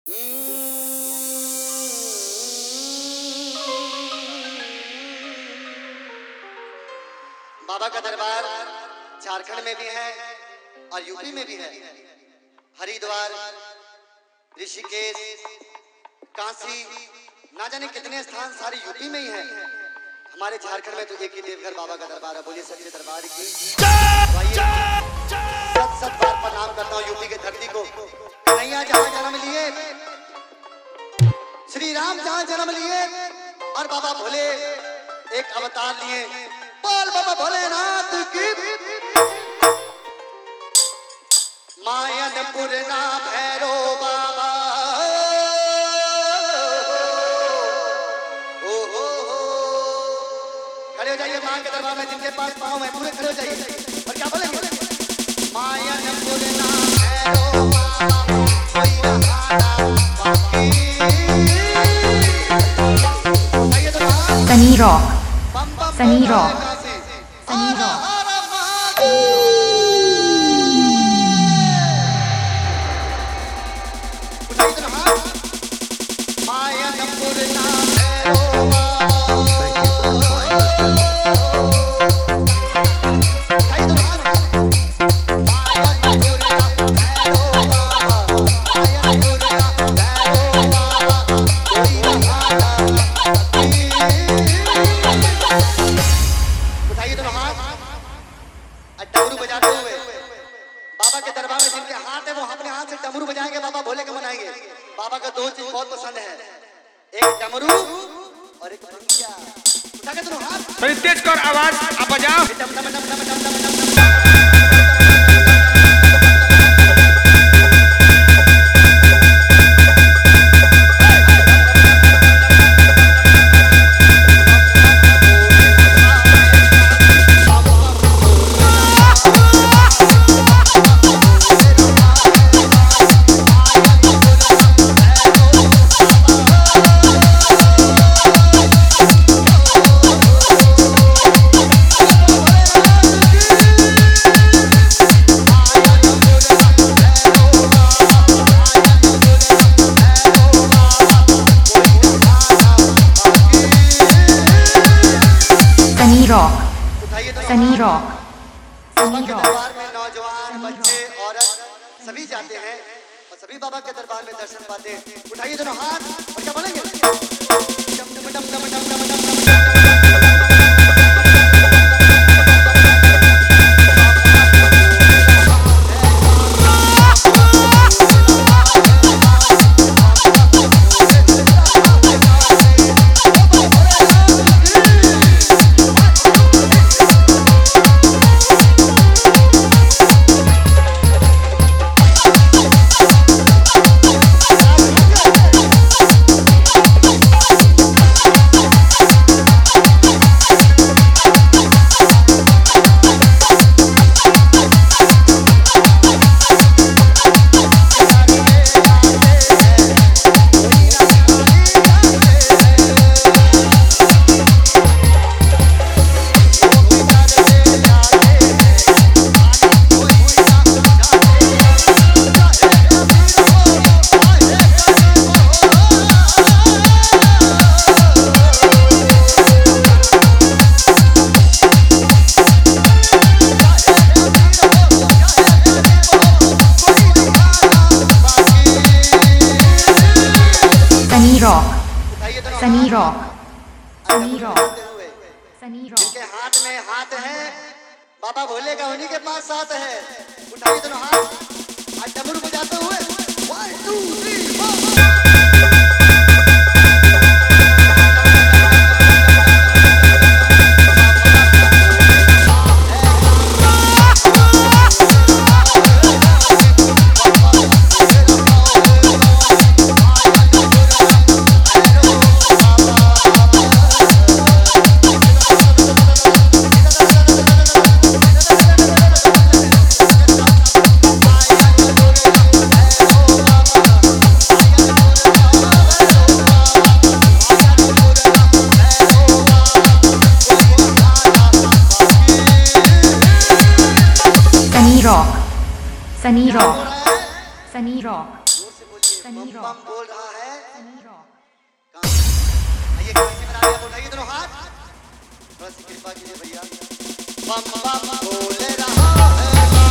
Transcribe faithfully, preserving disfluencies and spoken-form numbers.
बाबा का दरबार झारखंड में भी है और यूपी में भी है। हरिद्वार, ऋषिकेश, काशी, ना जाने कितने स्थान सारे यूपी में ही है। हमारे झारखंड में तो एक ही देवघर बाबा का दरबार है। बोलिए सच्चे दरबार की सत सत बार प्रणाम करता हूँ यूपी की धरती को। कन्हैया जहाँ जन्म लिए, श्री राम जहाँ जन्म लिए और बाबा भोले एक अवतार लिए। बोल बाबा भोलेनाथ की। मायनपुर ना भैरो बाबा, ओ हो हो। खड़े हो जाइए मां के दरबार में, जिनके पास पाँव है पूरे खड़े हो जाइए। और क्या बोलेंगे? मायनपुर ना भैरो बाबा, कोई रहाना बाकी। Sunny Rock, Sunny Rock, Sunny Rock. डमरू बजाते हुए बाबा के दरबार में जिनके हाथ है वो अपने हाथ से डमरू बजाएंगे, बाबा भोले के मनाएंगे। बाबा का दो चीज बहुत पसंद है, एक डमरू और एक भंगिया। उठा के दोनों हाथ, थोड़ी तेज कर आवाज, आप बजाओ। डम डम डम डम डम डम डम। Sunny Rock, Sunny Rock, बाबा के दरबार में नौजवान, बच्चे, औरत सभी जाते हैं और सभी बाबा के दरबार में दर्शन पाते हैं। उठाइए दोनों हाथ और क्या बोलेंगे? डम डम डम डम डम डम डम। Sunny Rock, Sunny Rock, Sunny Rock, Sunny Rock. जिनके हाथ में हाथ है बाबा भोले का, उन्हीं के पास साथ है। उठाइए दोनों हाथ और डमरू बजाते हुए one two three four. Sunny Rock, Sunny Rock, Sunny Rock. जोर से बोलिए। बम Sunny बम Rock. बोल रहा है। Sunny Rock. कहाँ? आइए कैसे बना रहे हैं, उठाइए दोनों हाथ, थोड़ा सी कृपा कीजिए भैया। बम बम बोल रहा है